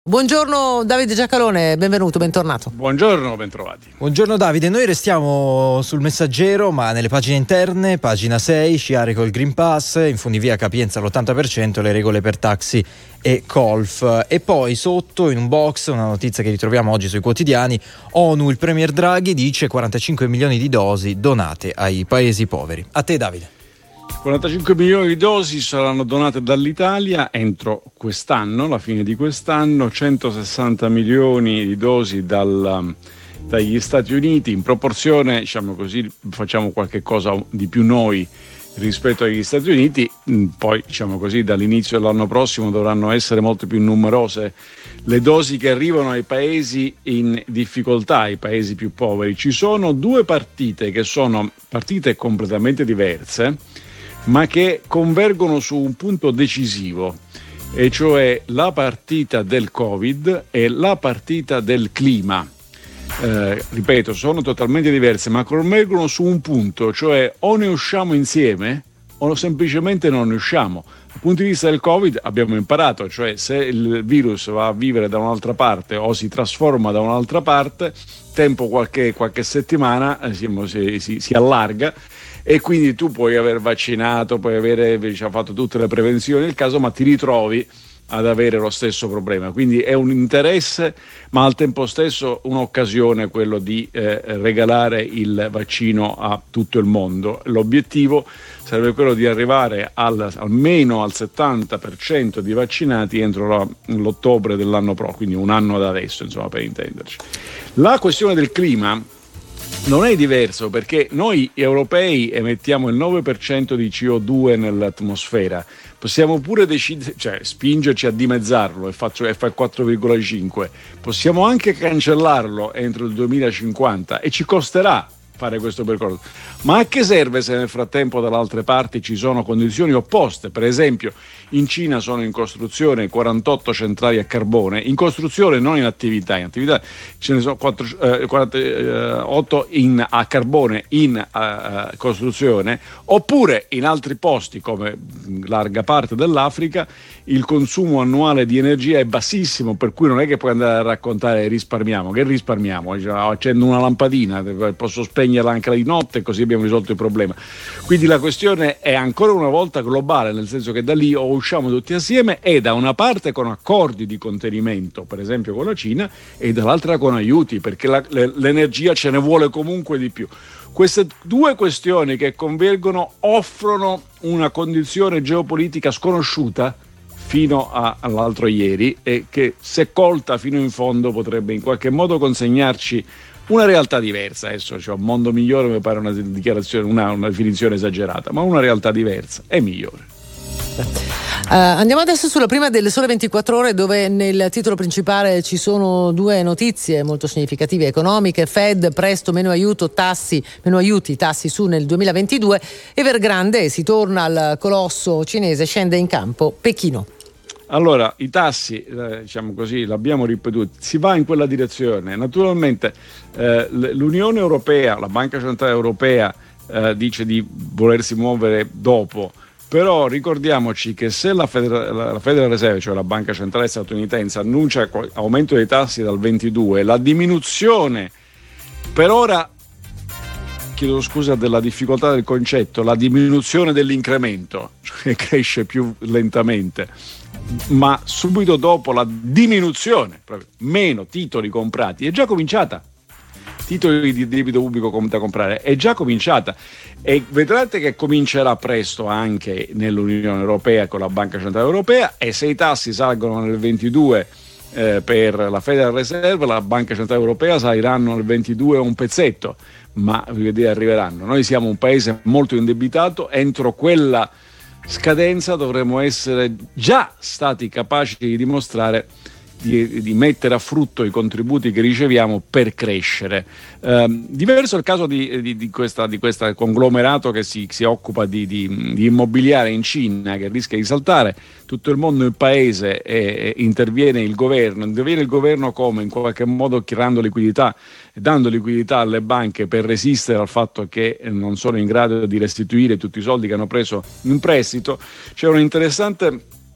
Buongiorno Davide Giacalone, benvenuto, bentornato. Buongiorno, bentrovati. Buongiorno Davide, noi restiamo sul Messaggero, ma nelle pagine interne, pagina 6, sciare col Green Pass, in funivia capienza all'80%, le regole per taxi e golf. E poi sotto, in un box, una notizia che ritroviamo oggi sui quotidiani, ONU, il premier Draghi dice 45 milioni di dosi donate ai paesi poveri. A te Davide. 45 milioni di dosi saranno donate dall'Italia entro quest'anno, la fine di quest'anno, 160 milioni di dosi dagli Stati Uniti, in proporzione, diciamo così, facciamo qualche cosa di più noi rispetto agli Stati Uniti, poi diciamo così dall'inizio dell'anno prossimo dovranno essere molto più numerose le dosi che arrivano ai paesi in difficoltà, ai paesi più poveri. Ci sono due partite che sono partite completamente diverse, ma che convergono su un punto decisivo, e cioè la partita del Covid e la partita del clima. Ripeto, sono totalmente diverse, ma convergono su un punto, cioè o ne usciamo insieme o semplicemente non ne usciamo. Dal punto di vista del Covid abbiamo imparato, cioè se il virus va a vivere da un'altra parte o si trasforma da un'altra parte, tempo qualche settimana si allarga, e quindi tu puoi aver vaccinato, puoi avere fatto tutte le prevenzioni del caso, ma ti ritrovi ad avere lo stesso problema. Quindi è un interesse, ma al tempo stesso un'occasione quello di regalare il vaccino a tutto il mondo. L'obiettivo sarebbe quello di arrivare almeno al 70% di vaccinati entro l'ottobre dell'anno prossimo, quindi un anno da adesso, insomma, per intenderci. La questione del clima non è diverso, perché noi europei emettiamo il 9% di CO2 nell'atmosfera. Possiamo pure decidere, cioè spingerci a dimezzarlo e fa il 4,5. Possiamo anche cancellarlo entro il 2050 e ci costerà fare questo percorso. Ma a che serve se nel frattempo dalle altre parti ci sono condizioni opposte? Per esempio, in Cina sono in costruzione 48 centrali a carbone, in costruzione, non in attività. In attività ce ne sono 48 a carbone in costruzione, oppure in altri posti come larga parte dell'Africa il consumo annuale di energia è bassissimo, per cui non è che puoi andare a raccontare risparmiamo. Che risparmiamo? Accendo una lampadina, posso spegnerla anche di notte, così abbiamo risolto il problema. Quindi la questione è ancora una volta globale, nel senso che da lì o usciamo tutti assieme, e da una parte con accordi di contenimento, per esempio con la Cina, e dall'altra con aiuti, perché l'energia ce ne vuole comunque di più. Queste due questioni che convergono offrono una condizione geopolitica sconosciuta fino all'altro ieri, e che, se colta fino in fondo, potrebbe in qualche modo consegnarci una realtà diversa. Adesso un mondo migliore mi pare una dichiarazione, una definizione esagerata, ma una realtà diversa è migliore. Andiamo adesso sulla prima delle Sole 24 Ore, dove nel titolo principale ci sono due notizie molto significative economiche. Fed, presto meno aiuti, tassi su nel 2022. Evergrande, si torna al colosso cinese, scende in campo Pechino. Allora, i tassi, diciamo così, l'abbiamo ripetuto, si va in quella direzione. Naturalmente l'Unione Europea, la Banca Centrale Europea dice di volersi muovere dopo, però ricordiamoci che se la Federal Reserve, cioè la Banca Centrale statunitense, annuncia aumento dei tassi dal 22, la diminuzione, per ora, chiedo scusa della difficoltà del concetto, la diminuzione dell'incremento, cioè cresce più lentamente, ma subito dopo la diminuzione, meno titoli comprati, è già cominciata. Titoli di debito pubblico da comprare è già cominciata, e vedrete che comincerà presto anche nell'Unione Europea con la Banca Centrale Europea. E se i tassi salgono nel 22 per la Federal Reserve, la Banca Centrale Europea saliranno nel 22 un pezzetto, ma arriveranno. Noi siamo un paese molto indebitato, entro quella scadenza dovremmo essere già stati capaci di dimostrare di mettere a frutto i contributi che riceviamo per crescere. Diverso il caso di questa conglomerato che si occupa di immobiliare in Cina, che rischia di saltare. Tutto il mondo, il paese, interviene il governo come? In qualche modo creando liquidità, dando liquidità alle banche per resistere al fatto che non sono in grado di restituire tutti i soldi che hanno preso in prestito. C'è un interessante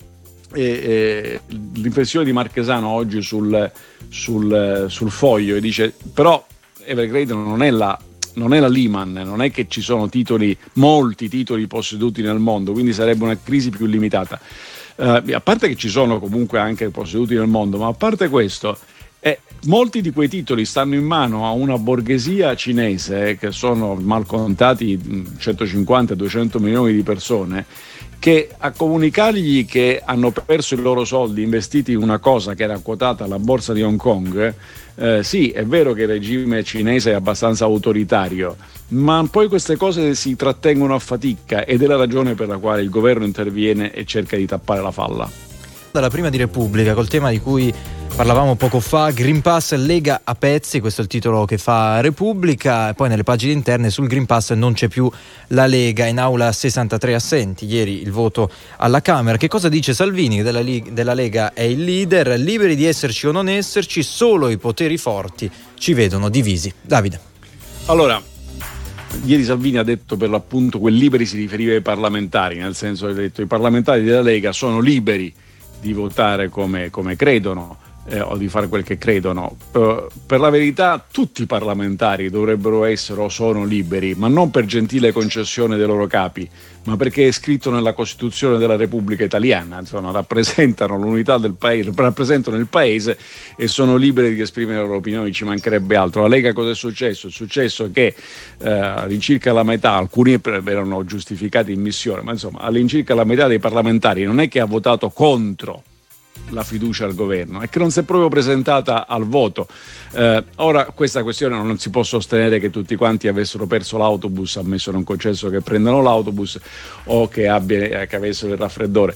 L'inflessione di Marchesano oggi sul Foglio, e dice però Evergrande non è la Lehman, non è che ci sono molti titoli posseduti nel mondo, quindi sarebbe una crisi più limitata. A parte che ci sono comunque anche posseduti nel mondo, ma a parte questo, molti di quei titoli stanno in mano a una borghesia cinese, che sono mal contati 150-200 milioni di persone, che a comunicargli che hanno perso i loro soldi investiti in una cosa che era quotata alla borsa di Hong Kong, sì, è vero che il regime cinese è abbastanza autoritario, ma poi queste cose si trattengono a fatica, ed è la ragione per la quale il governo interviene e cerca di tappare la falla. Dalla prima di Repubblica, col tema di cui parlavamo poco fa, Green Pass Lega a pezzi, questo è il titolo che fa Repubblica, e poi nelle pagine interne sul Green Pass non c'è più la Lega, in aula 63 assenti, ieri il voto alla Camera. Che cosa dice Salvini? Della Lega è il leader, liberi di esserci o non esserci, solo i poteri forti ci vedono divisi. Davide. Allora, ieri Salvini ha detto per l'appunto quel liberi si riferiva ai parlamentari, nel senso che ha detto i parlamentari della Lega sono liberi di votare come credono, o di fare quel che credono. Per la verità tutti i parlamentari dovrebbero essere o sono liberi, ma non per gentile concessione dei loro capi, ma perché è scritto nella Costituzione della Repubblica Italiana. Insomma, rappresentano l'unità del paese, rappresentano il paese e sono liberi di esprimere le loro opinioni, ci mancherebbe altro. La Lega cosa è successo? È successo che all'incirca la metà, alcuni erano giustificati in missione, ma insomma all'incirca la metà dei parlamentari non è che ha votato contro la fiducia al governo, è che non si è proprio presentata al voto. Ora questa questione non si può sostenere che tutti quanti avessero perso l'autobus, ammesso non concesso che prendano l'autobus, o che avessero il raffreddore,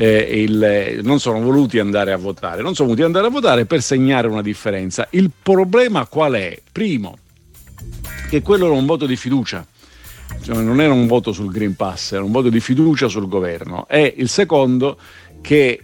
non sono voluti andare a votare per segnare una differenza. Il problema qual è? Primo, che quello era un voto di fiducia, cioè non era un voto sul Green Pass, era un voto di fiducia sul governo. E il secondo, che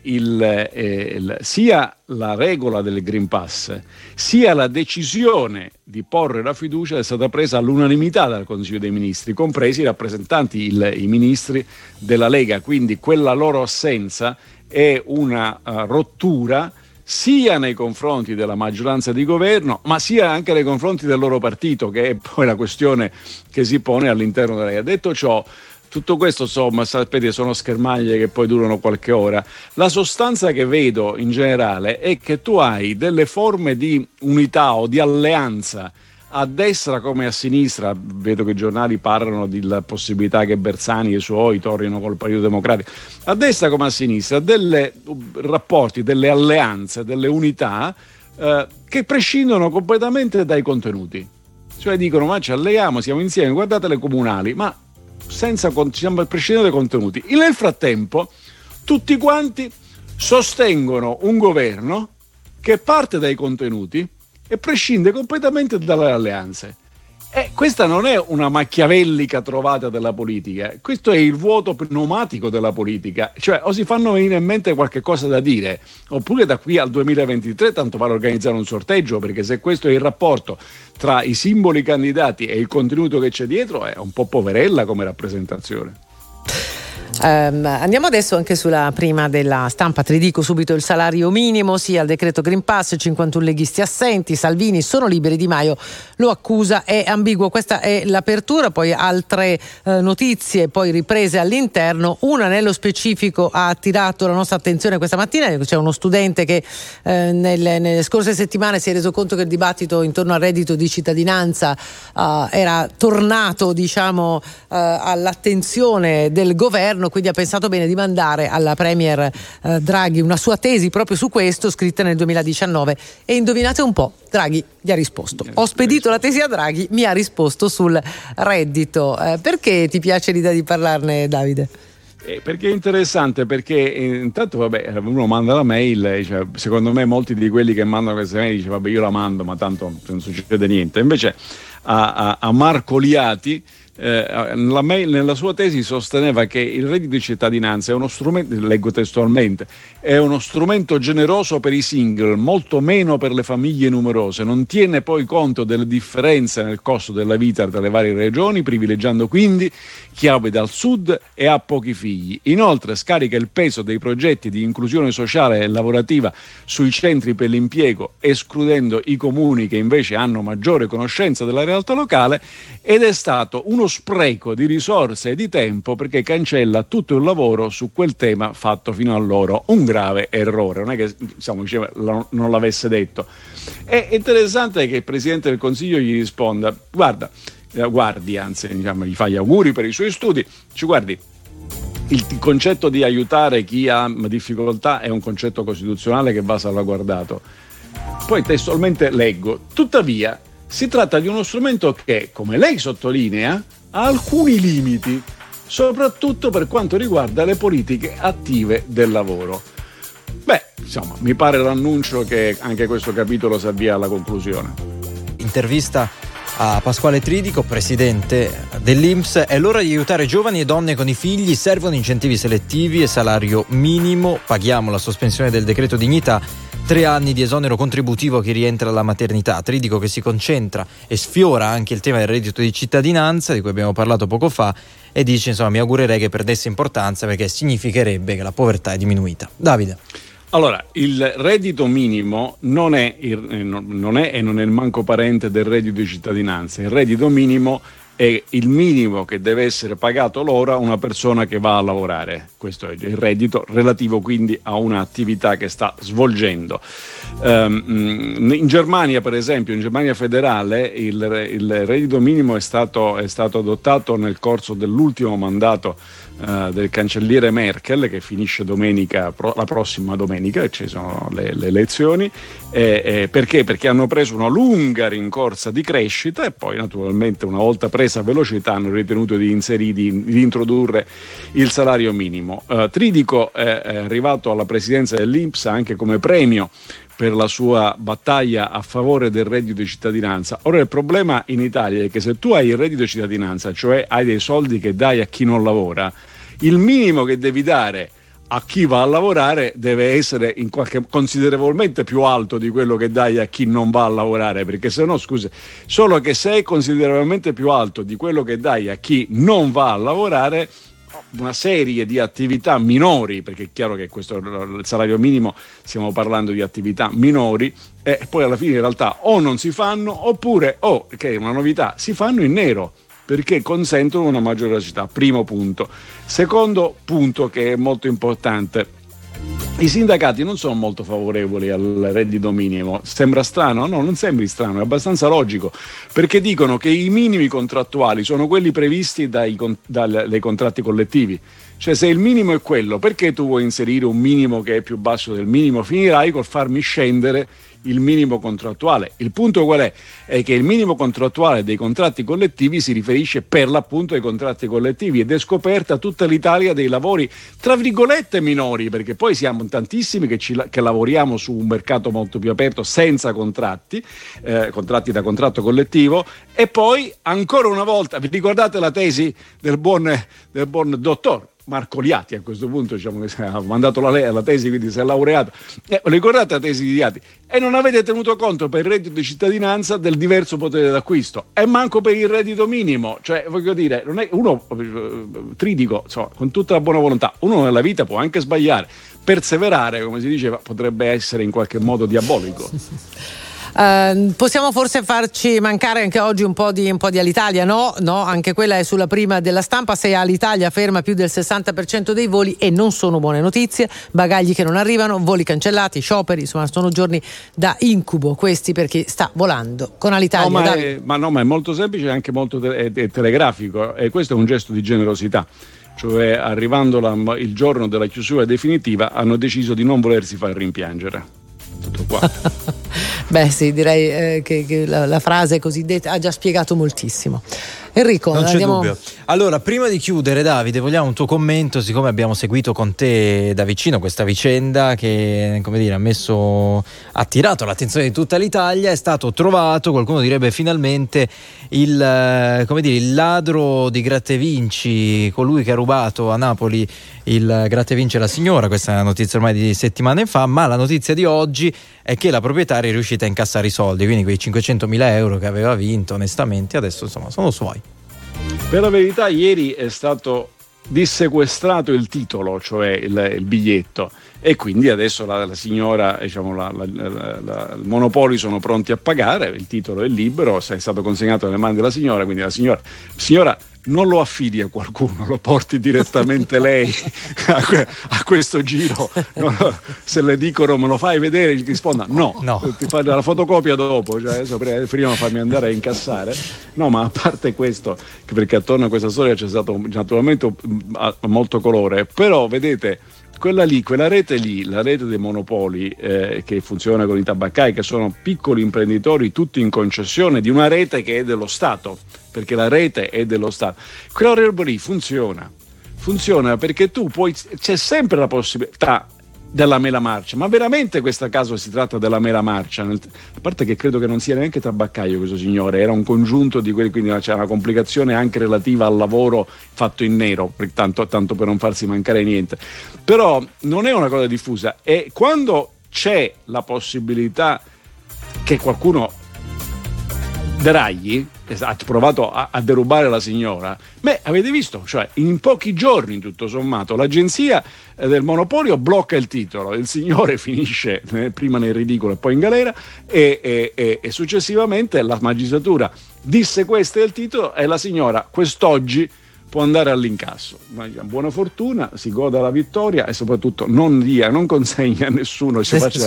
sia la regola del Green Pass sia la decisione di porre la fiducia è stata presa all'unanimità dal Consiglio dei Ministri, compresi i rappresentanti, i ministri della Lega, quindi quella loro assenza è una rottura sia nei confronti della maggioranza di governo, ma sia anche nei confronti del loro partito, che è poi la questione che si pone all'interno della Lega. Detto ciò, tutto questo, insomma, sapete, sono schermaglie che poi durano qualche ora. La sostanza che vedo in generale è che tu hai delle forme di unità o di alleanza a destra come a sinistra. Vedo che i giornali parlano della possibilità che Bersani e i suoi tornino col Partito Democratico. A destra come a sinistra, delle rapporti, delle alleanze, delle unità che prescindono completamente dai contenuti. Cioè dicono, ma ci alleiamo, siamo insieme, guardate le comunali, ma senza prescindere dai contenuti. E nel frattempo tutti quanti sostengono un governo che parte dai contenuti e prescinde completamente dalle alleanze. E questa non è una machiavellica trovata della politica, questo è il vuoto pneumatico della politica. Cioè, o si fanno venire in mente qualche cosa da dire, oppure da qui al 2023 tanto vale organizzare un sorteggio, perché se questo è il rapporto tra i simboli candidati e il contenuto che c'è dietro, è un po' poverella come rappresentazione. Andiamo adesso anche sulla prima della Stampa. Ti dico subito il salario minimo, sia il decreto Green Pass, 51 leghisti assenti, Salvini sono liberi, Di Maio lo accusa, è ambiguo. Questa è l'apertura, poi altre notizie poi riprese all'interno. Una nello specifico ha attirato la nostra attenzione questa mattina. C'è uno studente che nelle scorse settimane si è reso conto che il dibattito intorno al reddito di cittadinanza era tornato, diciamo, all'attenzione del governo, quindi ha pensato bene di mandare alla Premier Draghi una sua tesi proprio su questo, scritta nel 2019, e indovinate un po', Draghi gli ha risposto. Ho spedito la tesi a Draghi, mi ha risposto sul reddito. Perché ti piace l'idea di parlarne, Davide? Perché è interessante, perché intanto uno manda la mail, cioè, secondo me molti di quelli che mandano queste mail dice vabbè io la mando ma tanto non succede niente. Invece a Marco Liati nella sua tesi sosteneva che il reddito di cittadinanza è uno strumento, leggo testualmente, è uno strumento generoso per i single, molto meno per le famiglie numerose, non tiene poi conto delle differenze nel costo della vita tra le varie regioni, privilegiando quindi chi abita al sud e ha pochi figli. Inoltre scarica il peso dei progetti di inclusione sociale e lavorativa sui centri per l'impiego, escludendo i comuni che invece hanno maggiore conoscenza della realtà locale, ed è stato uno spreco di risorse e di tempo perché cancella tutto il lavoro su quel tema fatto fino allora. Un grave errore, non è che diceva, non l'avesse detto. È interessante che il Presidente del Consiglio gli risponda: gli fa gli auguri per i suoi studi, guardi, il concetto di aiutare chi ha difficoltà è un concetto costituzionale che va salvaguardato. Poi testualmente leggo: tuttavia si tratta di uno strumento che, come lei sottolinea, ha alcuni limiti, soprattutto per quanto riguarda le politiche attive del lavoro. Mi pare l'annuncio che anche questo capitolo si avvia alla conclusione. Intervista a Pasquale Tridico, presidente dell'INPS. È l'ora di aiutare giovani e donne con i figli, servono incentivi selettivi e salario minimo, paghiamo la sospensione del decreto dignità, 3 anni di esonero contributivo che rientra alla maternità. Tridico che si concentra e sfiora anche il tema del reddito di cittadinanza di cui abbiamo parlato poco fa e dice mi augurerei che perdesse importanza perché significherebbe che la povertà è diminuita. Davide. Allora, il reddito minimo non è e non è il manco parente del reddito di cittadinanza. Il reddito minimo è il minimo che deve essere pagato l'ora a una persona che va a lavorare. Questo è il reddito relativo quindi a un'attività che sta svolgendo. In Germania, per esempio, in Germania federale, il reddito minimo è stato adottato nel corso dell'ultimo mandato del cancelliere Merkel, che finisce la prossima domenica, ci sono le elezioni. Perché? Perché hanno preso una lunga rincorsa di crescita e poi naturalmente, una volta presa velocità, hanno ritenuto di introdurre il salario minimo. Tridico è arrivato alla presidenza dell'INPS anche come premio per la sua battaglia a favore del reddito di cittadinanza. Ora, il problema in Italia è che se tu hai il reddito di cittadinanza, cioè hai dei soldi che dai a chi non lavora, il minimo che devi dare a chi va a lavorare deve essere considerevolmente più alto di quello che dai a chi non va a lavorare, perché se no, solo che se è considerevolmente più alto di quello che dai a chi non va a lavorare, una serie di attività minori, perché è chiaro che questo il salario minimo, stiamo parlando di attività minori, e poi alla fine in realtà o non si fanno, oppure, che è una novità, si fanno in nero, perché consentono una maggiore velocità. Primo punto. Secondo punto, che è molto importante: i sindacati non sono molto favorevoli al reddito minimo. Sembra strano? No, non sembri strano, è abbastanza logico, perché dicono che i minimi contrattuali sono quelli previsti dai contratti collettivi. Cioè, se il minimo è quello, perché tu vuoi inserire un minimo che è più basso del minimo? Finirai col farmi scendere il minimo contrattuale. Il punto qual è? È che il minimo contrattuale dei contratti collettivi si riferisce per l'appunto ai contratti collettivi, ed è scoperta tutta l'Italia dei lavori tra virgolette minori, perché poi siamo tantissimi che lavoriamo su un mercato molto più aperto senza contratti da contratto collettivo. E poi ancora una volta, vi ricordate la tesi del buon dottor Marco Liatti? A questo punto che ha mandato la tesi, quindi si è laureato. Ricordate la tesi di Liatti? E non avete tenuto conto per il reddito di cittadinanza del diverso potere d'acquisto, e manco per il reddito minimo. Cioè, voglio dire, non è uno Tridico, con tutta la buona volontà, uno nella vita può anche sbagliare, perseverare, come si diceva, potrebbe essere in qualche modo diabolico. Possiamo forse farci mancare anche oggi un po' di Alitalia, no? Anche quella è sulla prima della stampa. Se Alitalia ferma più del 60% dei voli, e non sono buone notizie, bagagli che non arrivano, voli cancellati, scioperi, insomma sono giorni da incubo questi per chi sta volando con Alitalia. Ma è molto semplice e anche molto telegrafico, e questo è un gesto di generosità. Cioè, arrivando il giorno della chiusura definitiva, hanno deciso di non volersi far rimpiangere. Tutto qua. Beh sì, direi che la frase cosiddetta ha già spiegato moltissimo. Enrico, non c'è andiamo... dubbio. Allora, prima di chiudere, Davide, vogliamo un tuo commento, siccome abbiamo seguito con te da vicino questa vicenda che, come dire, ha attirato l'attenzione di tutta l'Italia. È stato trovato, qualcuno direbbe finalmente, il ladro di Gratta e Vinci, colui che ha rubato a Napoli il Gratta e Vinci alla signora. Questa è una notizia ormai di settimane fa, ma la notizia di oggi è che la proprietaria è riuscita a incassare i soldi, quindi quei 500.000 euro che aveva vinto onestamente adesso insomma sono suoi. Per la verità ieri è stato dissequestrato il titolo, cioè il biglietto, e quindi adesso la signora, diciamo, il Monopoli sono pronti a pagare, il titolo è libero, è stato consegnato nelle mani della signora, quindi la signora non lo affidi a qualcuno, lo porti direttamente lei a questo giro. Se le dicono me lo fai vedere, gli risponda no. Ti fai la fotocopia dopo, cioè adesso prima fammi andare a incassare. No, ma a parte questo, perché attorno a questa storia c'è stato naturalmente molto colore, però vedete, quella rete lì, la rete dei monopoli che funziona con i tabaccai, che sono piccoli imprenditori tutti in concessione di una rete che è dello Stato, perché la rete è dello Stato, quella roba lì funziona perché c'è sempre la possibilità della mela marcia, ma veramente questo caso si tratta della mela marcia, a parte che credo che non sia neanche tabaccaio questo signore, era un congiunto di quelli, quindi c'è una complicazione anche relativa al lavoro fatto in nero, tanto per non farsi mancare niente, però non è una cosa diffusa, e quando c'è la possibilità che qualcuno deragli, ha provato a derubare la signora, avete visto, cioè in pochi giorni tutto sommato l'agenzia del monopolio blocca il titolo, il signore finisce prima nel ridicolo e poi in galera, e successivamente la magistratura dissequestra il titolo e la signora quest'oggi può andare all'incasso. Buona fortuna, si goda la vittoria e soprattutto non consegna a nessuno.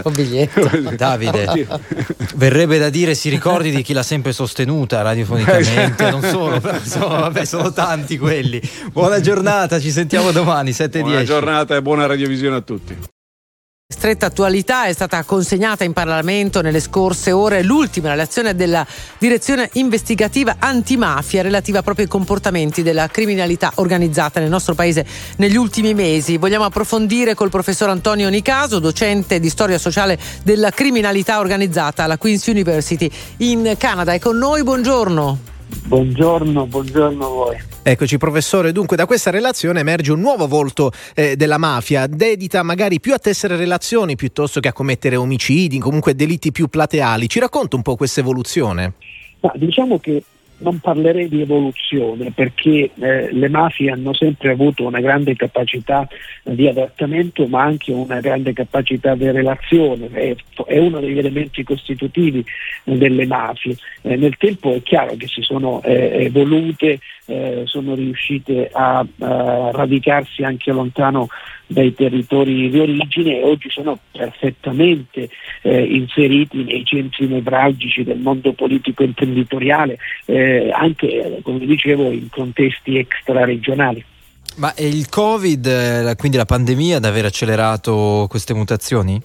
Davide, verrebbe da dire, si ricordi di chi l'ha sempre sostenuta radiofonicamente, non solo, però insomma, sono tanti quelli. Buona giornata, ci sentiamo domani 7:10. Buona giornata e buona radiovisione a tutti. Stretta attualità, è stata consegnata in Parlamento nelle scorse ore l'ultima relazione della Direzione Investigativa Antimafia relativa proprio ai comportamenti della criminalità organizzata nel nostro paese negli ultimi mesi. Vogliamo approfondire col professor Antonio Nicaso, docente di storia sociale della criminalità organizzata alla Queen's University in Canada. È con noi, buongiorno. Buongiorno a voi. Eccoci professore, dunque da questa relazione emerge un nuovo volto della mafia, dedita magari più a tessere relazioni piuttosto che a commettere omicidi, comunque delitti più plateali. Ci racconta un po' questa evoluzione? Ma diciamo che non parlerei di evoluzione, perché le mafie hanno sempre avuto una grande capacità di adattamento, ma anche una grande capacità di relazione, è uno degli elementi costitutivi delle mafie. Nel tempo è chiaro che si sono evolute, sono riuscite a radicarsi anche lontano dai territori di origine e oggi sono perfettamente inseriti nei centri nevralgici del mondo politico imprenditoriale, anche, come dicevo, in contesti extraregionali. Ma è il Covid, quindi la pandemia, ad aver accelerato queste mutazioni?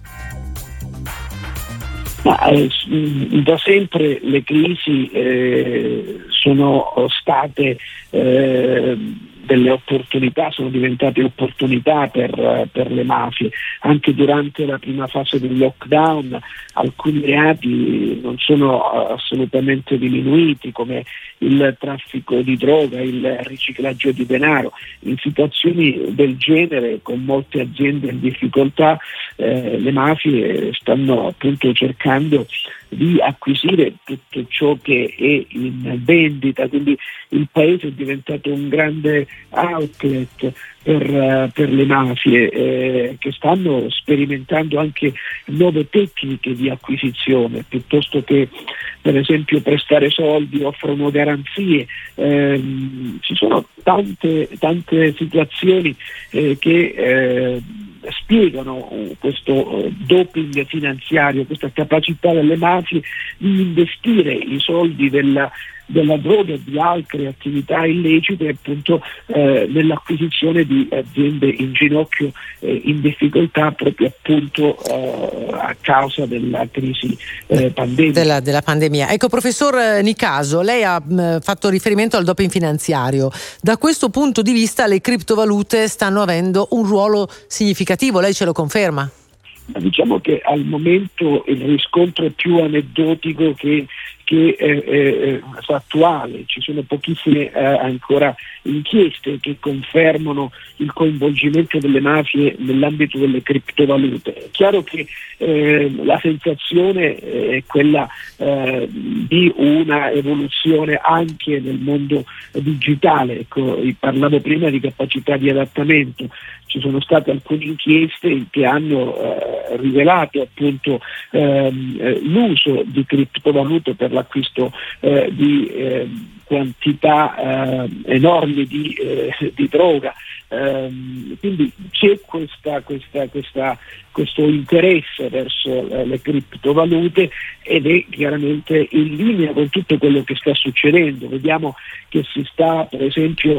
Ma, da sempre le crisi sono state delle opportunità, sono diventate opportunità per le mafie. Anche durante la prima fase del lockdown alcuni reati non sono assolutamente diminuiti, come il traffico di droga, il riciclaggio di denaro. In situazioni del genere, con molte aziende in difficoltà, le mafie stanno appunto cercando di acquisire tutto ciò che è in vendita, quindi il paese è diventato un grande outlet per le mafie che stanno sperimentando anche nuove tecniche di acquisizione, piuttosto che per esempio prestare soldi, offrono garanzie. Ci sono tante situazioni che spiegano questo doping finanziario, questa capacità delle mafie di investire i soldi della droga e di altre attività illecite, appunto nell'acquisizione di aziende in ginocchio, in difficoltà proprio appunto a causa della crisi pandemica. Della pandemia. Ecco, professor Nicaso, lei ha fatto riferimento al doping finanziario. Da questo punto di vista le criptovalute stanno avendo un ruolo significativo, lei ce lo conferma? Diciamo che al momento il riscontro è più aneddotico che fattuale. Ci sono pochissime ancora inchieste che confermano il coinvolgimento delle mafie nell'ambito delle criptovalute. È chiaro che la sensazione è quella di una evoluzione anche nel mondo digitale. Ecco, parlavo prima di capacità di adattamento. Ci sono state alcune inchieste che hanno rivelato appunto l'uso di criptovalute per l'acquisto di quantità enormi di droga. Quindi c'è questo interesse verso le criptovalute ed è chiaramente in linea con tutto quello che sta succedendo. Vediamo che si sta, per esempio,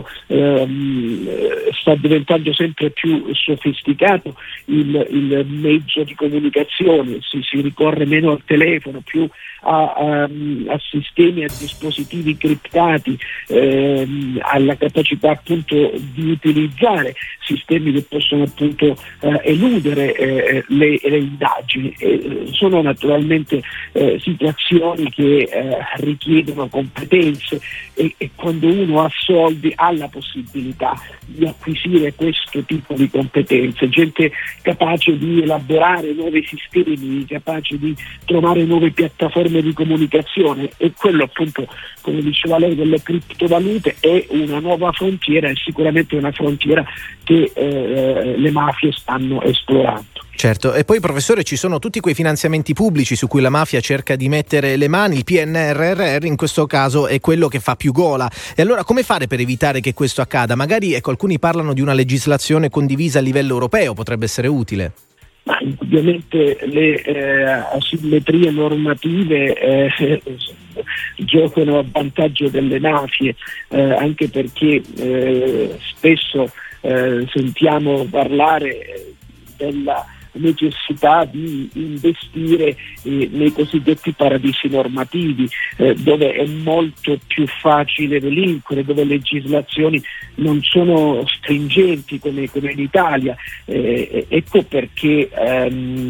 sta diventando sempre più sofisticato il mezzo di comunicazione, si ricorre meno al telefono, più a sistemi, a dispositivi criptati, alla capacità appunto di utilizzare sistemi che possono appunto eludere le indagini. Sono naturalmente situazioni che richiedono competenze e quando uno ha soldi ha la possibilità di acquisire questo tipo di competenze, gente capace di elaborare nuovi sistemi, capace di trovare nuove piattaforme di comunicazione, e quello appunto, come diceva lei, delle criptovalute è una nuova frontiera, è sicuramente una frontiera che le mafie stanno esplorando. Certo, e poi professore ci sono tutti quei finanziamenti pubblici su cui la mafia cerca di mettere le mani, il PNRR in questo caso è quello che fa più gola. E allora come fare per evitare che questo accada? Magari alcuni parlano di una legislazione condivisa a livello europeo, potrebbe essere utile. Ma ovviamente le asimmetrie normative giocano a vantaggio delle mafie, anche perché spesso sentiamo parlare della necessità di investire nei cosiddetti paradisi normativi, dove è molto più facile delinquere, dove le legislazioni non sono stringenti come in Italia. Ecco perché è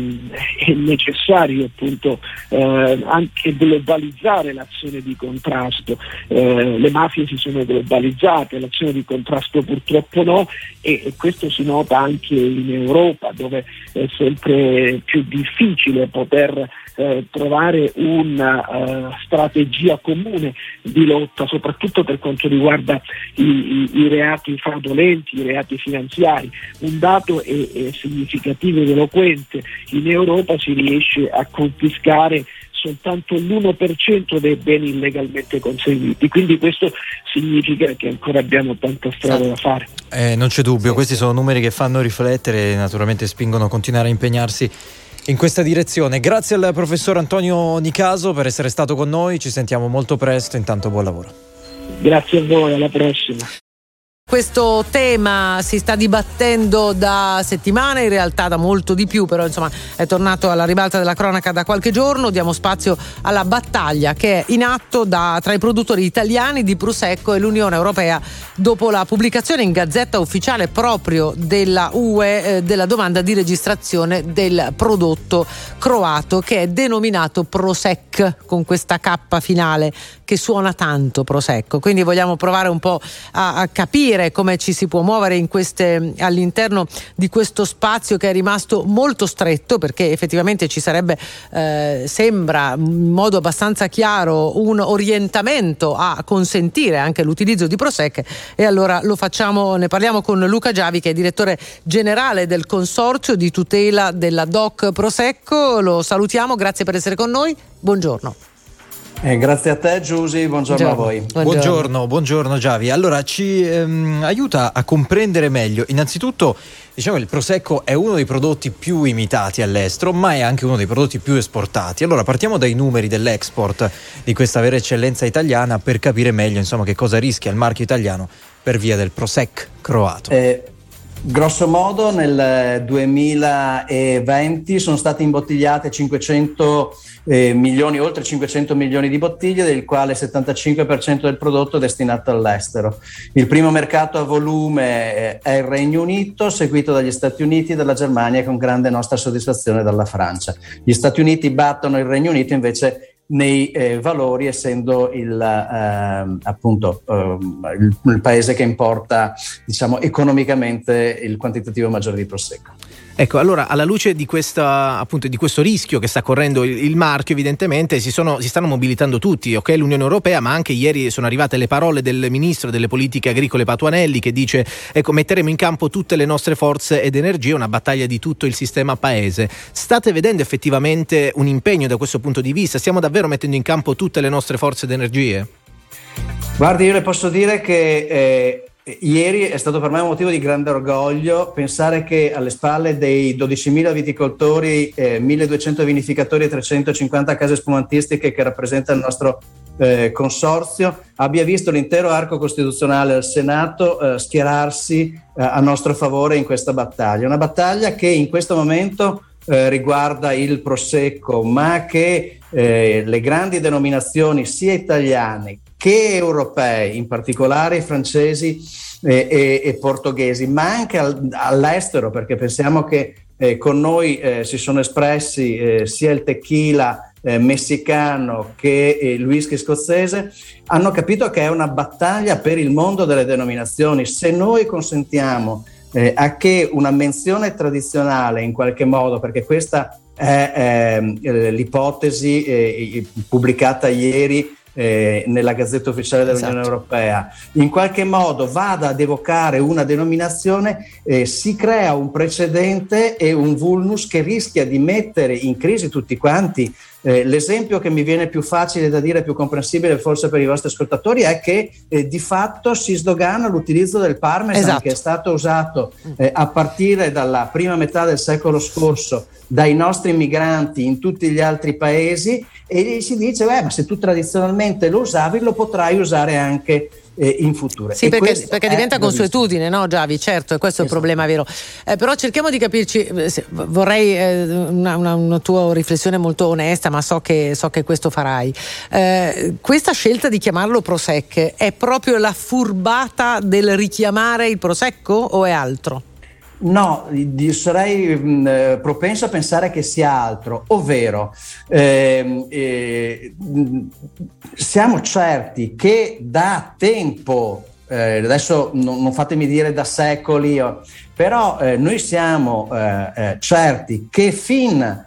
necessario appunto anche globalizzare l'azione di contrasto. Le mafie si sono globalizzate, l'azione di contrasto purtroppo no, e questo si nota anche in Europa, dove è sempre più difficile poter trovare una strategia comune di lotta, soprattutto per quanto riguarda i reati fraudolenti, i reati finanziari. Un dato è significativo ed eloquente: in Europa si riesce a confiscare soltanto l'1% dei beni illegalmente conseguiti, quindi questo significa che ancora abbiamo tanta strada da fare. Non c'è dubbio, questi sono numeri che fanno riflettere e naturalmente spingono a continuare a impegnarsi in questa direzione. Grazie al professor Antonio Nicaso per essere stato con noi, ci sentiamo molto presto, intanto buon lavoro. Grazie a voi, alla prossima. Questo tema si sta dibattendo da settimane, in realtà da molto di più, però insomma è tornato alla ribalta della cronaca da qualche giorno. Diamo spazio alla battaglia che è in atto tra i produttori italiani di Prosecco e l'Unione Europea dopo la pubblicazione in Gazzetta Ufficiale proprio della UE della domanda di registrazione del prodotto croato, che è denominato Prosek, con questa K finale che suona tanto Prosecco. Quindi vogliamo provare un po' a capire come ci si può muovere all'interno di questo spazio che è rimasto molto stretto, perché effettivamente ci sarebbe, sembra in modo abbastanza chiaro, un orientamento a consentire anche l'utilizzo di Prosek, e allora lo facciamo, ne parliamo con Luca Giavi, che è direttore generale del consorzio di tutela della DOC Prosecco. Lo salutiamo, grazie per essere con noi, buongiorno. Grazie a te Giusy, buongiorno a voi. Buongiorno Giavi. Allora ci aiuta a comprendere meglio innanzitutto Diciamo che il Prosecco è uno dei prodotti più imitati all'estero, ma è anche uno dei prodotti più esportati. Allora partiamo dai numeri dell'export di questa vera eccellenza italiana per capire meglio, insomma, che cosa rischia il marchio italiano per via del Prosecco croato. Grosso modo nel 2020 sono state imbottigliate 500 milioni, oltre 500 milioni di bottiglie, del quale il 75% del prodotto è destinato all'estero. Il primo mercato a volume è il Regno Unito, seguito dagli Stati Uniti e dalla Germania, con grande nostra soddisfazione dalla Francia. Gli Stati Uniti battono il Regno Unito invece nei valori, essendo il paese che importa, diciamo, economicamente il quantitativo maggiore di Prosecco. Ecco, allora alla luce di di questo rischio che sta correndo il marchio, evidentemente si stanno mobilitando tutti, ok? L'Unione Europea, ma anche ieri sono arrivate le parole del ministro delle politiche agricole Patuanelli, che dice: ecco, metteremo in campo tutte le nostre forze ed energie, una battaglia di tutto il sistema paese. State vedendo effettivamente un impegno da questo punto di vista? Stiamo davvero mettendo in campo tutte le nostre forze ed energie? Guardi, io le posso dire che ieri è stato per me un motivo di grande orgoglio pensare che alle spalle dei 12.000 viticoltori, 1.200 vinificatori e 350 case spumantistiche che rappresentano il nostro consorzio, abbia visto l'intero arco costituzionale al Senato schierarsi a nostro favore in questa battaglia. Una battaglia che in questo momento riguarda il Prosecco, ma che le grandi denominazioni sia italiane che europee, in particolare i francesi e portoghesi, ma anche all'estero, perché pensiamo che con noi si sono espressi sia il tequila messicano che il whisky scozzese, hanno capito che è una battaglia per il mondo delle denominazioni. Se noi consentiamo a che una menzione tradizionale, in qualche modo, perché questa è l'ipotesi pubblicata ieri nella Gazzetta Ufficiale dell'Unione Europea, in qualche modo vada ad evocare una denominazione, si crea un precedente e un vulnus che rischia di mettere in crisi tutti quanti. L'esempio che mi viene più facile da dire, più comprensibile forse per i vostri ascoltatori, è che di fatto si sdogana l'utilizzo del parmesan, che è stato usato a partire dalla prima metà del secolo scorso dai nostri migranti in tutti gli altri paesi, e gli si dice ma se tu tradizionalmente lo usavi, lo potrai usare anche in futuro. Sì, perché diventa consuetudine, no, Giavi? Certo, e questo è il problema vero. Però cerchiamo di capirci. Vorrei una tua riflessione molto onesta, ma so che questo farai. Questa scelta di chiamarlo Prosecco è proprio la furbata del richiamare il Prosecco o è altro? No, sarei propenso a pensare che sia altro, ovvero siamo certi che da tempo, adesso non fatemi dire da secoli, però noi siamo certi che fin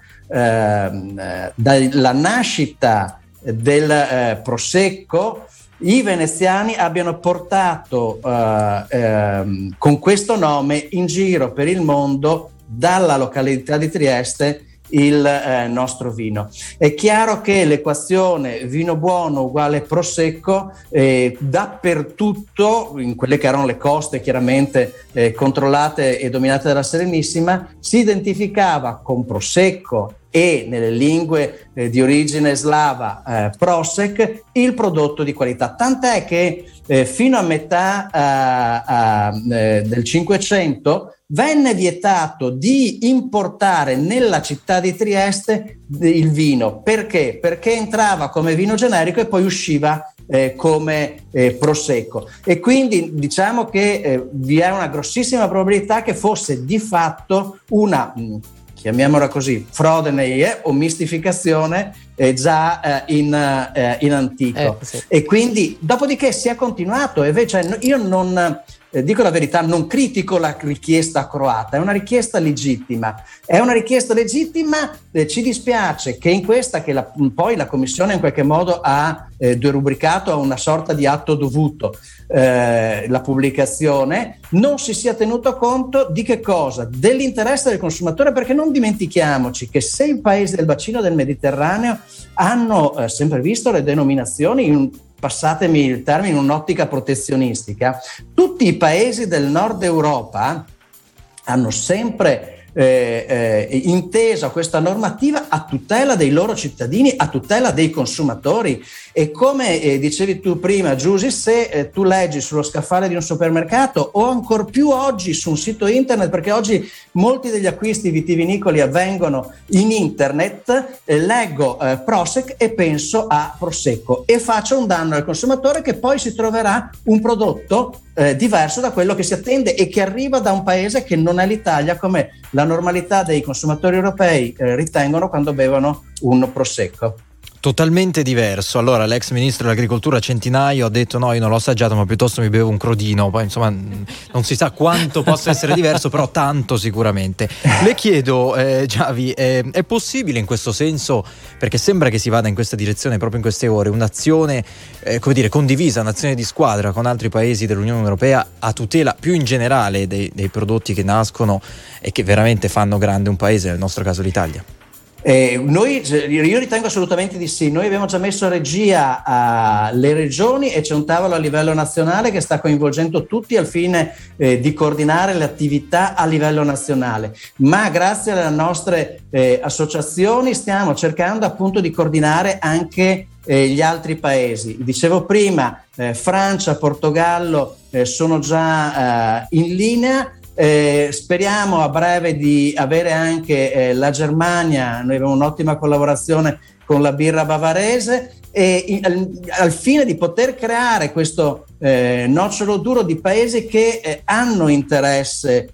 dalla nascita del Prosecco i veneziani abbiano portato con questo nome in giro per il mondo, dalla località di Trieste, il nostro vino. È chiaro che l'equazione vino buono uguale Prosecco dappertutto, in quelle che erano le coste chiaramente controllate e dominate dalla Serenissima, si identificava con Prosecco e nelle lingue di origine slava Prosek, il prodotto di qualità. Tant'è che fino a metà del Cinquecento venne vietato di importare nella città di Trieste il vino. Perché? Perché entrava come vino generico e poi usciva come Prosecco, e quindi diciamo che vi è una grossissima probabilità che fosse di fatto una, chiamiamola così, frode o mistificazione già in antico. Sì. E quindi dopodiché si è continuato, e invece io non dico la verità, non critico la richiesta croata, è una richiesta legittima, ci dispiace che in questa, che poi la Commissione in qualche modo ha derubricato a una sorta di atto dovuto, la pubblicazione, non si sia tenuto conto di che cosa? Dell'interesse del consumatore, perché non dimentichiamoci che se i paesi del bacino del Mediterraneo hanno sempre visto le denominazioni, passatemi il termine, in un'ottica protezionistica, tutti i paesi del nord Europa hanno sempre intesa questa normativa a tutela dei loro cittadini, a tutela dei consumatori. E come dicevi tu prima, Giusy, se tu leggi sullo scaffale di un supermercato o ancor più oggi su un sito internet, perché oggi molti degli acquisti vitivinicoli avvengono in internet, leggo Prosek e penso a Prosecco e faccio un danno al consumatore che poi si troverà un prodotto diverso da quello che si attende e che arriva da un paese che non è l'Italia, come la normalità dei consumatori europei ritengono quando bevono un Prosecco. Totalmente diverso. Allora l'ex ministro dell'agricoltura Centinaio ha detto no, io non l'ho assaggiato ma piuttosto mi bevo un crodino. Poi insomma non si sa quanto possa essere diverso, però tanto sicuramente. Le chiedo Giavi, è possibile in questo senso, perché sembra che si vada in questa direzione proprio in queste ore, un'azione come dire condivisa, un'azione di squadra con altri paesi dell'Unione Europea a tutela più in generale dei prodotti che nascono e che veramente fanno grande un paese, nel nostro caso l'Italia? Io ritengo assolutamente di sì. Noi abbiamo già messo a regia alle regioni e c'è un tavolo a livello nazionale che sta coinvolgendo tutti al fine di coordinare le attività a livello nazionale, ma grazie alle nostre associazioni stiamo cercando appunto di coordinare anche gli altri paesi. Dicevo prima, Francia, Portogallo sono già in linea. Speriamo a breve di avere anche la Germania. Noi abbiamo un'ottima collaborazione con la birra bavarese e al fine di poter creare questo nocciolo duro di paesi che hanno interesse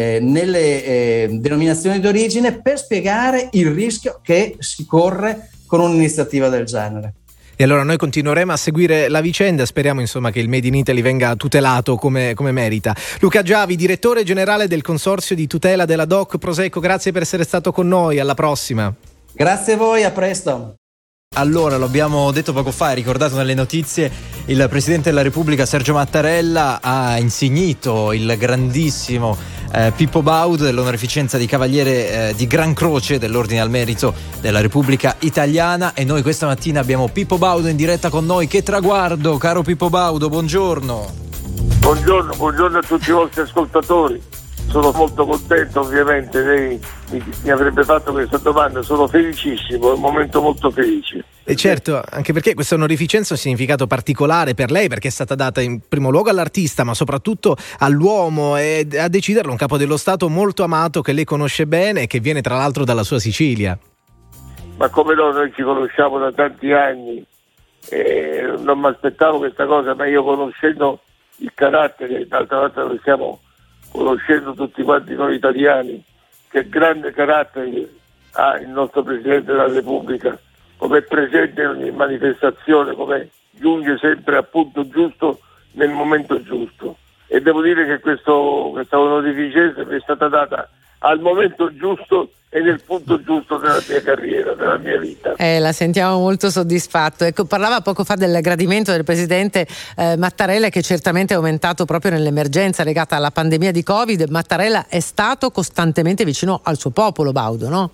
nelle denominazioni d'origine, per spiegare il rischio che si corre con un'iniziativa del genere. E allora noi continueremo a seguire la vicenda, speriamo insomma che il Made in Italy venga tutelato come merita. Luca Giavi, direttore generale del Consorzio di tutela della DOC Prosecco, grazie per essere stato con noi, alla prossima. Grazie a voi, a presto. Allora, lo abbiamo detto poco fa, è ricordato nelle notizie, il Presidente della Repubblica Sergio Mattarella ha insignito il grandissimo Pippo Baudo dell'onorificenza di Cavaliere di Gran Croce dell'Ordine al Merito della Repubblica Italiana, e noi questa mattina abbiamo Pippo Baudo in diretta con noi. Che traguardo, caro Pippo Baudo, buongiorno. Buongiorno a tutti i vostri ascoltatori. Sono molto contento, ovviamente lei mi avrebbe fatto questa domanda, sono felicissimo, è un momento molto felice. E certo, anche perché questa onorificenza ha un significato particolare per lei, perché è stata data in primo luogo all'artista, ma soprattutto all'uomo, e a deciderlo un capo dello Stato molto amato che lei conosce bene e che viene tra l'altro dalla sua Sicilia. Ma come no, noi ci conosciamo da tanti anni, non mi aspettavo questa cosa, ma io conoscendo il carattere, d'altra parte lo stiamo conoscendo tutti quanti noi italiani, che grande carattere ha il nostro Presidente della Repubblica, come è presente in ogni manifestazione, come giunge sempre al punto giusto nel momento giusto. E devo dire che questa onorificenza mi è stata data al momento giusto e nel punto giusto della mia carriera, della mia vita. La sentiamo molto soddisfatto. Ecco, parlava poco fa del gradimento del Presidente Mattarella, che certamente è aumentato proprio nell'emergenza legata alla pandemia di Covid. Mattarella è stato costantemente vicino al suo popolo, Baudo, no?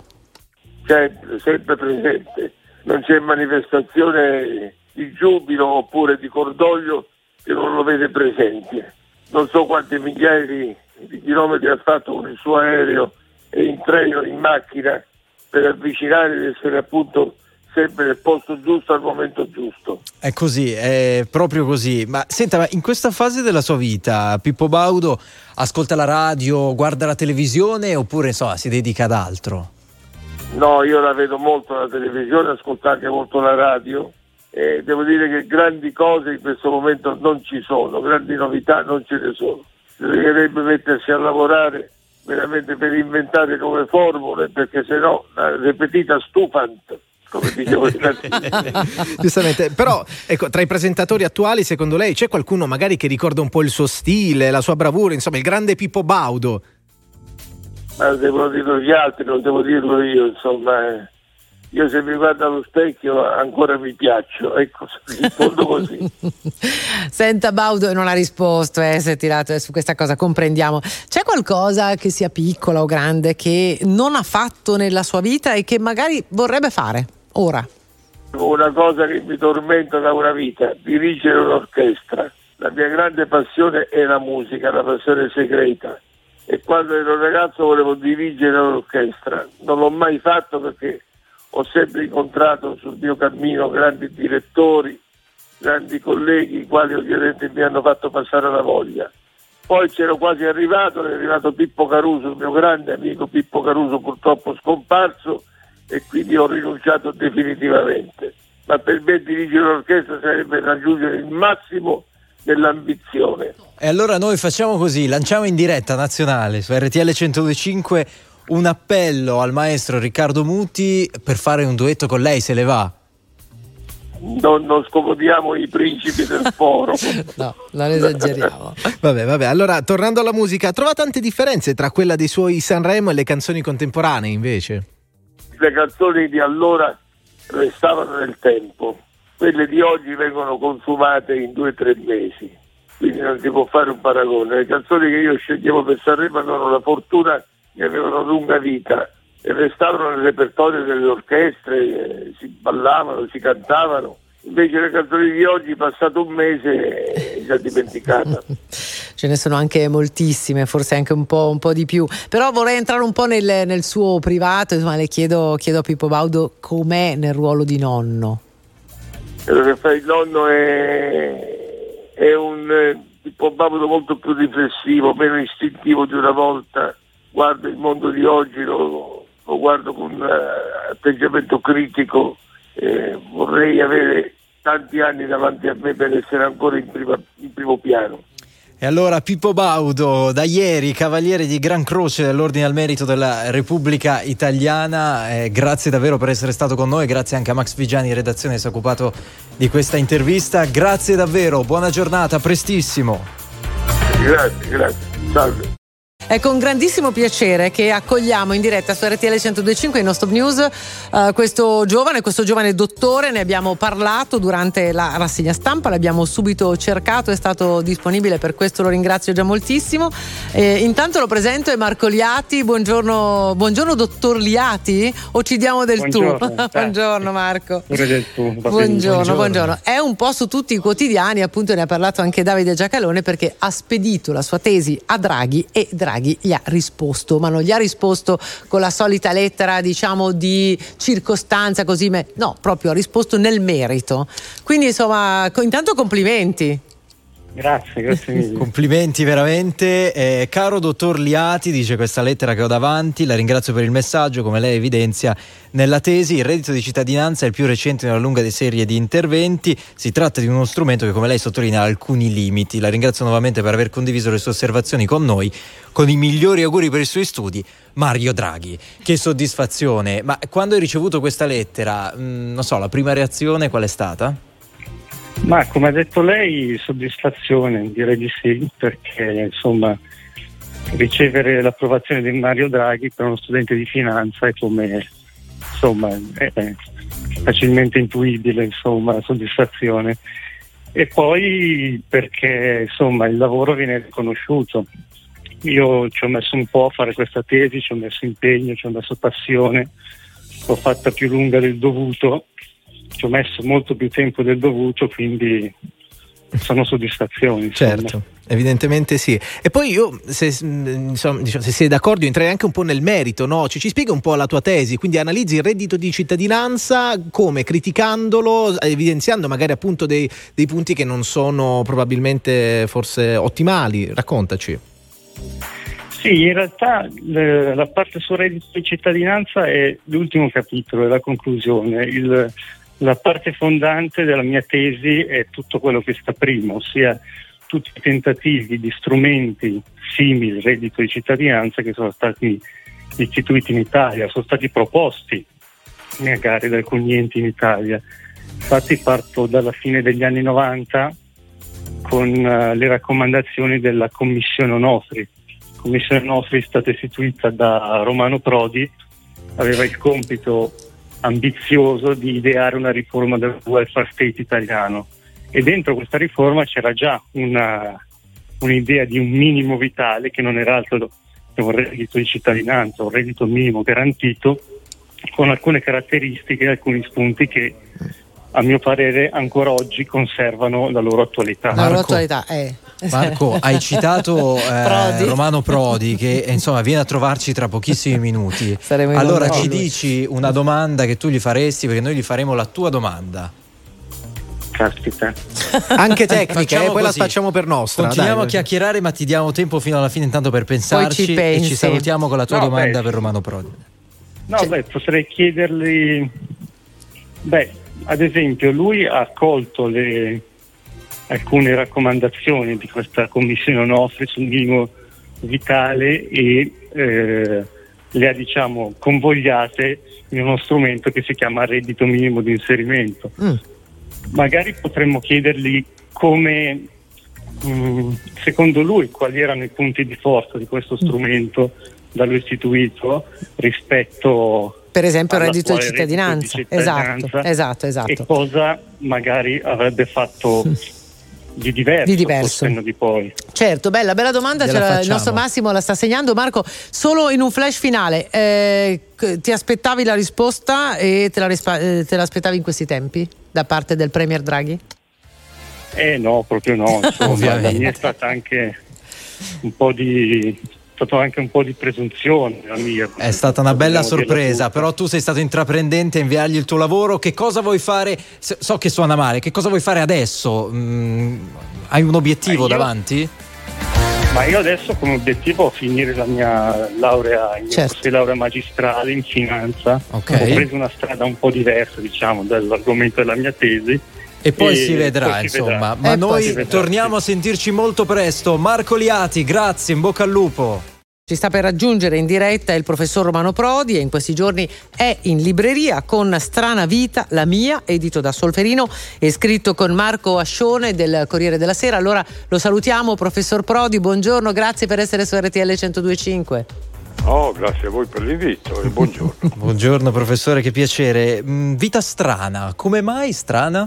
Sempre presente. Non c'è manifestazione di giubilo oppure di cordoglio che non lo vede presente. Non so quanti migliaia di chilometri ha fatto con il suo aereo e in treno, in macchina, per avvicinare ed essere appunto sempre nel posto giusto al momento giusto. È così, è proprio così. Ma senta, ma in questa fase della sua vita Pippo Baudo ascolta la radio, guarda la televisione oppure insomma si dedica ad altro? No, io la vedo molto la televisione, ascolto anche molto la radio e devo dire che grandi cose in questo momento non ci sono, grandi novità non ce ne sono. Bisognerebbe mettersi a lavorare veramente per inventare nuove formule, perché se no la repetita stufant, come dicevo giustamente. Però ecco, tra i presentatori attuali secondo lei c'è qualcuno magari che ricorda un po' il suo stile, la sua bravura, insomma il grande Pippo Baudo? Ma devono dirlo gli altri, non devo dirlo io, insomma. Io se mi guardo allo specchio ancora mi piaccio, ecco, rispondo così. Senta, Baudo non ha risposto, si è tirato su questa cosa, comprendiamo. C'è qualcosa che sia piccola o grande che non ha fatto nella sua vita e che magari vorrebbe fare ora? Una cosa che mi tormenta da una vita, dirigere un'orchestra. La mia grande passione è la musica, la passione segreta. e quando ero ragazzo volevo dirigere l'orchestra. Non l'ho mai fatto perché ho sempre incontrato sul mio cammino grandi direttori, grandi colleghi, i quali ovviamente mi hanno fatto passare la voglia. Poi c'ero quasi arrivato, è arrivato Pippo Caruso, il mio grande amico Pippo Caruso, purtroppo scomparso, e quindi ho rinunciato definitivamente. Ma per me dirigere l'orchestra sarebbe raggiungere il massimo dell'ambizione. E allora noi facciamo così, lanciamo in diretta nazionale su RTL 102.5 un appello al maestro Riccardo Muti per fare un duetto con lei, se le va. Non scomodiamo i principi del foro. No, non esageriamo. Vabbè, allora tornando alla musica, trova tante differenze tra quella dei suoi Sanremo e le canzoni contemporanee invece? Le canzoni di allora restavano nel tempo, quelle di oggi vengono consumate in 2 o 3 mesi, quindi non si può fare un paragone. Le canzoni che io sceglievo per Sanremo avevano la fortuna che avevano lunga vita e restavano nel repertorio delle orchestre, si ballavano, si cantavano. Invece le canzoni di oggi, passato un mese, è già dimenticata. Ce ne sono anche moltissime, forse anche un po' di più. Però vorrei entrare un po' nel suo privato, insomma, le chiedo a Pippo Baudo com'è nel ruolo di nonno. Quello che fa il nonno è un Pippo Baudo molto più riflessivo, meno istintivo di una volta. Guardo il mondo di oggi, lo guardo con atteggiamento critico. Vorrei avere tanti anni davanti a me per essere ancora in primo piano. E allora Pippo Baudo, da ieri cavaliere di Gran Croce dell'Ordine al Merito della Repubblica Italiana, grazie davvero per essere stato con noi, grazie anche a Max Vigiani in redazione che si è occupato di questa intervista, grazie davvero, buona giornata, prestissimo. Grazie, salve. È con grandissimo piacere che accogliamo in diretta su RTL 102.5 in nostro news questo giovane dottore. Ne abbiamo parlato durante la rassegna stampa, l'abbiamo subito cercato, è stato disponibile, per questo lo ringrazio già moltissimo. Intanto lo presento, è Marco Liati. Buongiorno dottor Liati, o ci diamo del tu? Buongiorno Marco. Del tu. Buongiorno. È un po' su tutti i quotidiani, appunto ne ha parlato anche Davide Giacalone, perché ha spedito la sua tesi a Draghi e Draghi gli ha risposto, ma non gli ha risposto con la solita lettera, diciamo, di circostanza così, no, proprio ha risposto nel merito. Quindi insomma, intanto complimenti. Grazie mille. Complimenti veramente. Caro dottor Liati, dice questa lettera che ho davanti, la ringrazio per il messaggio. Come lei evidenzia nella tesi, il reddito di cittadinanza è il più recente nella lunga serie di interventi. Si tratta di uno strumento che, come lei sottolinea, ha alcuni limiti. La ringrazio nuovamente per aver condiviso le sue osservazioni con noi. Con i migliori auguri per i suoi studi, Mario Draghi. Che soddisfazione. Ma quando hai ricevuto questa lettera, non so, la prima reazione qual è stata? Ma come ha detto lei, soddisfazione, direi di sì, perché insomma ricevere l'approvazione di Mario Draghi per uno studente di finanza è come, insomma, è facilmente intuibile, insomma, soddisfazione. E poi perché insomma il lavoro viene riconosciuto. Io ci ho messo un po' a fare questa tesi, ci ho messo impegno, ci ho messo passione, l'ho fatta più lunga del dovuto, ci ho messo molto più tempo del dovuto, quindi sono soddisfazioni. Insomma. Certo, evidentemente sì. E poi io, se sei d'accordo, entrerei anche un po' nel merito, no? Ci spiega un po' la tua tesi, quindi analizzi il reddito di cittadinanza come? Criticandolo, evidenziando magari appunto dei punti che non sono probabilmente forse ottimali. Raccontaci. Sì, in realtà la parte sul reddito di cittadinanza è l'ultimo capitolo, è la conclusione. La parte fondante della mia tesi è tutto quello che sta prima, ossia tutti i tentativi di strumenti simili al reddito di cittadinanza che sono stati istituiti in Italia, sono stati proposti magari da alcuni enti in Italia. Infatti parto dalla fine degli anni 90 con le raccomandazioni della Commissione Onofri. La Commissione Onofri è stata istituita da Romano Prodi, aveva il compito ambizioso di ideare una riforma del welfare state italiano, e dentro questa riforma c'era già un'idea di un minimo vitale che non era altro che un reddito di cittadinanza, un reddito minimo garantito, con alcune caratteristiche, alcuni spunti che a mio parere ancora oggi conservano la loro attualità. La loro attualità Marco, hai citato Romano Prodi che insomma viene a trovarci tra pochissimi minuti. Allora ci dici una domanda che tu gli faresti, perché noi gli faremo la tua domanda. Caspita. Anche tecnica, poi la facciamo per nostra. Continuiamo a chiacchierare, ma ti diamo tempo fino alla fine intanto per pensarci e ci salutiamo con la tua domanda per Romano Prodi. Potrei chiedergli, ad esempio, lui ha accolto alcune raccomandazioni di questa commissione Onofre sul minimo vitale e le ha, diciamo, convogliate in uno strumento che si chiama reddito minimo di inserimento. Magari potremmo chiedergli come, secondo lui, quali erano i punti di forza di questo strumento da lui istituito rispetto, per esempio, al reddito di cittadinanza. Esatto. E cosa magari avrebbe fatto di diverso. Di poi. Certo, bella domanda, il nostro Massimo la sta segnando. Marco, solo in un flash finale, ti aspettavi la risposta e te l'aspettavi in questi tempi da parte del Premier Draghi? No, proprio no. Insomma, la mia è stata anche un po' di presunzione la mia. È stata una bella sorpresa, però tu sei stato intraprendente a inviargli il tuo lavoro. Che cosa vuoi fare? So che suona male, che cosa vuoi fare adesso? Hai un obiettivo davanti? Ma io adesso come obiettivo ho finire la mia laurea laurea magistrale in finanza. Okay. Ho preso una strada un po' diversa, diciamo, dall'argomento della mia tesi. E poi si vedrà, insomma. Ma noi torniamo a sentirci molto presto. Marco Liati, grazie, in bocca al lupo. Ci sta per raggiungere in diretta il professor Romano Prodi e in questi giorni è in libreria con Strana Vita, la mia, edito da Solferino e scritto con Marco Ascione del Corriere della Sera. Allora lo salutiamo, professor Prodi, buongiorno, grazie per essere su RTL 102.5. Grazie a voi per l'invito e buongiorno. Buongiorno professore, che piacere. Vita strana, come mai strana?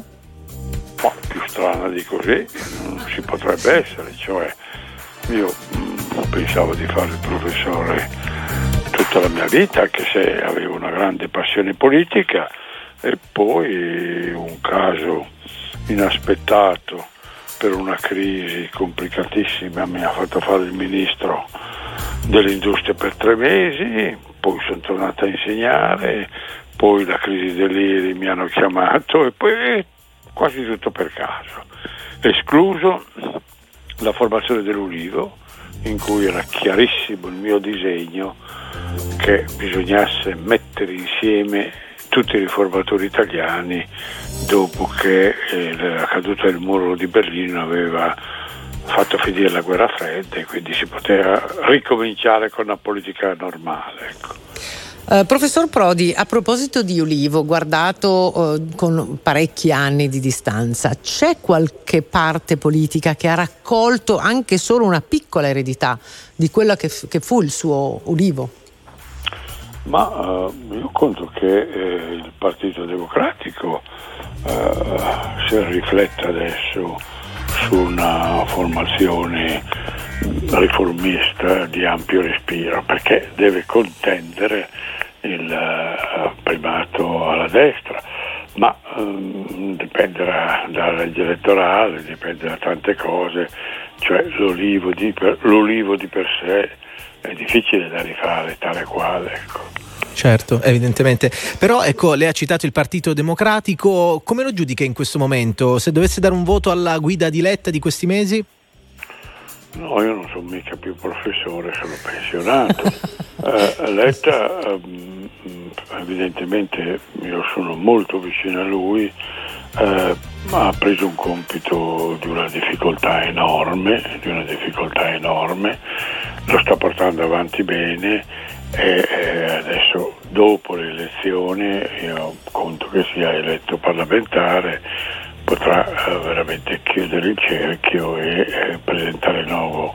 Più strana di così non si potrebbe essere, cioè io pensavo di fare il professore tutta la mia vita, anche se avevo una grande passione politica, e poi un caso inaspettato per una crisi complicatissima mi ha fatto fare il ministro dell'industria per 3 mesi, poi sono tornato a insegnare, poi la crisi dell'IRI mi hanno chiamato e poi quasi tutto per caso, escluso la formazione dell'Ulivo, in cui era chiarissimo il mio disegno che bisognasse mettere insieme tutti i riformatori italiani dopo che la caduta del muro di Berlino aveva fatto finire la guerra fredda e quindi si poteva ricominciare con una politica normale, ecco. Professor Prodi, a proposito di Ulivo, guardato con parecchi anni di distanza, c'è qualche parte politica che ha raccolto anche solo una piccola eredità di quella che fu il suo Ulivo? Ma io conto che il Partito Democratico si riflette adesso su una formazione riformista di ampio respiro, perché deve contendere il primato alla destra, ma dipenderà dalla legge elettorale, dipende da tante cose, cioè l'Ulivo di per sé è difficile da rifare tale quale, ecco. Certo, evidentemente. Però ecco, lei ha citato il Partito Democratico, come lo giudica in questo momento? Se dovesse dare un voto alla guida di Letta di questi mesi? No, io non sono mica più professore, sono pensionato. Letta, evidentemente io sono molto vicino a lui, ha preso un compito di una difficoltà enorme, lo sta portando avanti bene e adesso dopo le elezioni, io conto che sia eletto parlamentare, potrà veramente chiudere il cerchio e presentare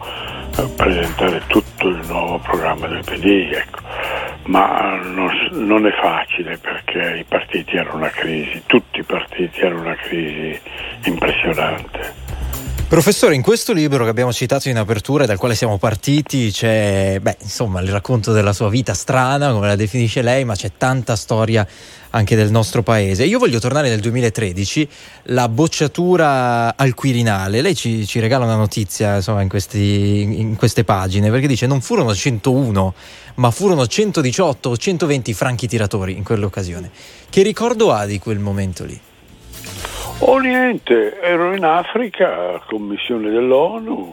tutto il nuovo programma del PD, ecco. Ma non è facile, perché i partiti hanno una crisi, tutti i partiti hanno una crisi impressionante. Professore, in questo libro che abbiamo citato in apertura e dal quale siamo partiti c'è, il racconto della sua vita strana, come la definisce lei, ma c'è tanta storia anche del nostro paese. Io voglio tornare nel 2013, la bocciatura al Quirinale. Lei ci regala una notizia, insomma, in queste pagine, perché dice: non furono 101, ma furono 118 o 120 franchi tiratori in quell'occasione. Che ricordo ha di quel momento lì? Oh, niente, ero in Africa, commissione dell'ONU,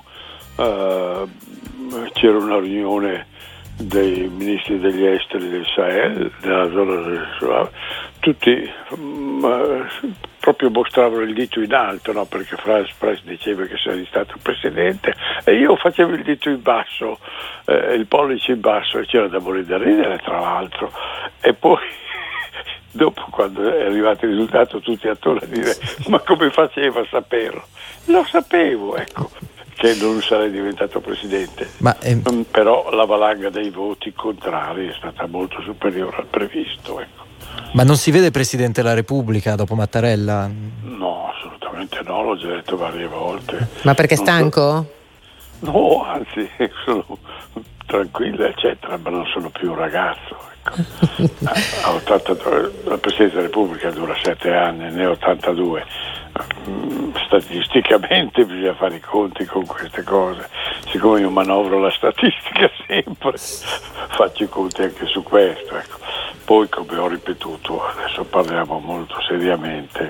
c'era una riunione dei ministri degli esteri del Sahel, della zona del Sahel, tutti proprio mostravano il dito in alto, no? Perché Franz Press diceva che sei stato presidente e io facevo il dito in basso, il pollice in basso, e c'era da morire da ridere, tra l'altro. E poi dopo, quando è arrivato il risultato, tutti attorno a dire: ma come faceva a saperlo? Lo sapevo, ecco, che non sarei diventato presidente. Però la valanga dei voti contrari è stata molto superiore al previsto, ecco. Ma non si vede Presidente della Repubblica dopo Mattarella? No, assolutamente no, l'ho già detto varie volte. Ma perché è stanco? No, anzi, sono tranquillo, eccetera, ma non sono più un ragazzo. A 82, la Presidenza della Repubblica dura 7 anni, ne ho 82. Statisticamente bisogna fare i conti con queste cose. Siccome io manovro la statistica sempre, faccio i conti anche su questo, ecco. Poi, come ho ripetuto, adesso parliamo molto seriamente,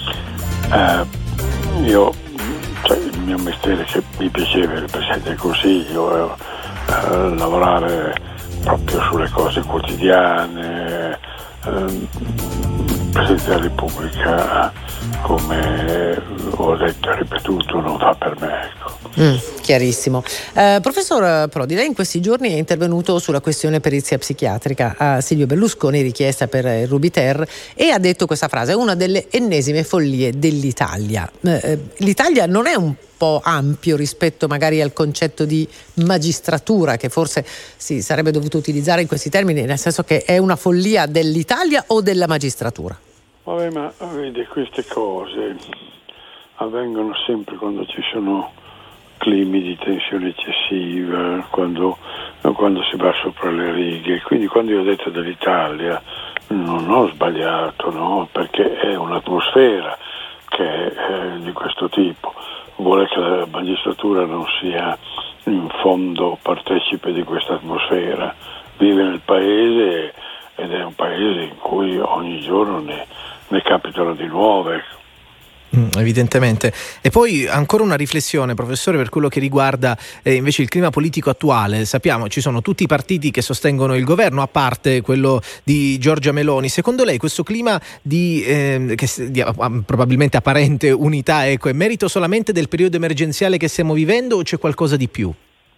il mio mestiere, che mi piaceva, il Presidente del Consiglio, lavorare proprio sulle cose quotidiane. Presidente della Repubblica, come ho detto e ripetuto, non fa per me, ecco. Chiarissimo. Professor Prodi, lei in questi giorni è intervenuto sulla questione perizia psichiatrica a Silvio Berlusconi, richiesta per Rubiter, e ha detto questa frase: è una delle ennesime follie dell'Italia. L'Italia non è un po' ampio rispetto magari al concetto di magistratura, che forse si sarebbe dovuto utilizzare in questi termini, nel senso che è una follia dell'Italia o della magistratura? Vabbè, ma vede, queste cose avvengono sempre quando ci sono climi di tensione eccessiva, quando si va sopra le righe. Quindi quando io ho detto dell'Italia non ho sbagliato, no? Perché è un'atmosfera che è di questo tipo. Vuole che la magistratura non sia in fondo partecipe di questa atmosfera, vive nel paese ed è un paese in cui ogni giorno ne capitano di nuove. Evidentemente. E poi ancora una riflessione, professore, per quello che riguarda invece il clima politico attuale. Sappiamo, ci sono tutti i partiti che sostengono il governo, a parte quello di Giorgia Meloni. Secondo lei questo clima di probabilmente apparente unità, ecco, è merito solamente del periodo emergenziale che stiamo vivendo o c'è qualcosa di più?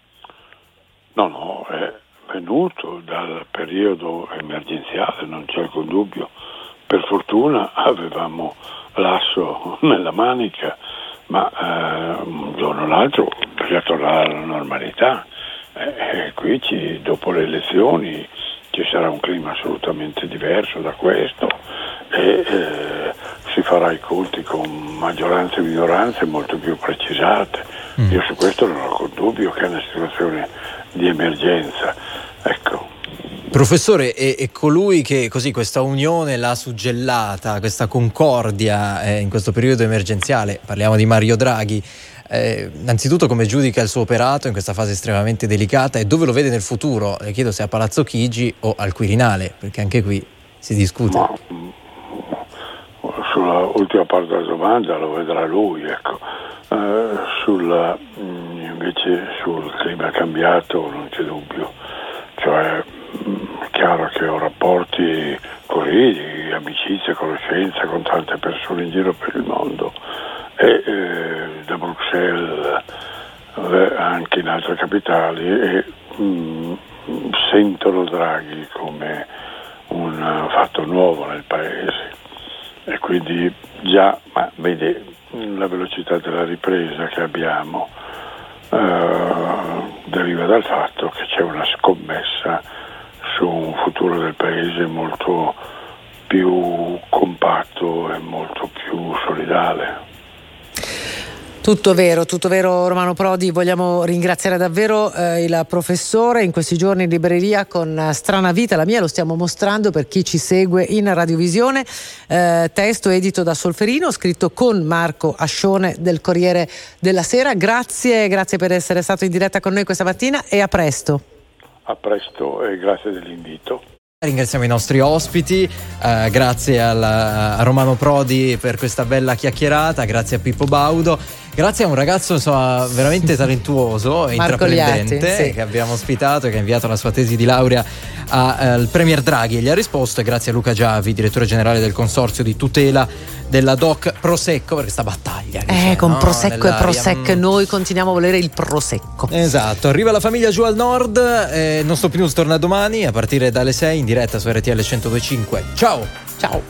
No, è venuto dal periodo emergenziale, non c'è alcun dubbio. Per fortuna avevamo l'asso nella manica, ma un giorno o l'altro bisogna tornare alla normalità. Qui dopo le elezioni ci sarà un clima assolutamente diverso da questo e si farà i conti con maggioranze e minoranze molto più precisate. Io su questo non ho dubbio che è una situazione di emergenza, ecco. Professore, è colui che così questa unione l'ha suggellata, questa concordia in questo periodo emergenziale, parliamo di Mario Draghi, innanzitutto come giudica il suo operato in questa fase estremamente delicata e dove lo vede nel futuro? Le chiedo se a Palazzo Chigi o al Quirinale, perché anche qui si discute. Ma, sulla ultima parte della domanda lo vedrà lui, ecco. Invece sul clima cambiato non c'è dubbio, cioè è chiaro che ho rapporti così di amicizia, conoscenza con tante persone in giro per il mondo e da Bruxelles anche in altre capitali e sentono Draghi come un fatto nuovo nel paese e quindi già, ma vede la velocità della ripresa che abbiamo deriva dal fatto che c'è una scommessa su un futuro del paese molto più compatto e molto più solidale. Tutto vero Romano Prodi. Vogliamo ringraziare davvero il professore. In questi giorni in libreria con Strana Vita, la mia, lo stiamo mostrando per chi ci segue in radiovisione, testo edito da Solferino, scritto con Marco Ascione del Corriere della Sera. Grazie per essere stato in diretta con noi questa mattina e a presto. A presto e grazie dell'invito. Ringraziamo i nostri ospiti, grazie a Romano Prodi per questa bella chiacchierata, grazie a Pippo Baudo, grazie a un ragazzo veramente talentuoso e intraprendente, Liatti, sì, che abbiamo ospitato e che ha inviato la sua tesi di laurea al Premier Draghi e gli ha risposto, e grazie a Luca Giavi, direttore generale del consorzio di tutela della DOC Prosecco, per questa battaglia con Prosecco e Prosec noi continuiamo a volere il Prosecco. Esatto. Arriva la famiglia giù al nord, il nostro News torna domani a partire dalle 6 in diretta su RTL 102.5. Ciao.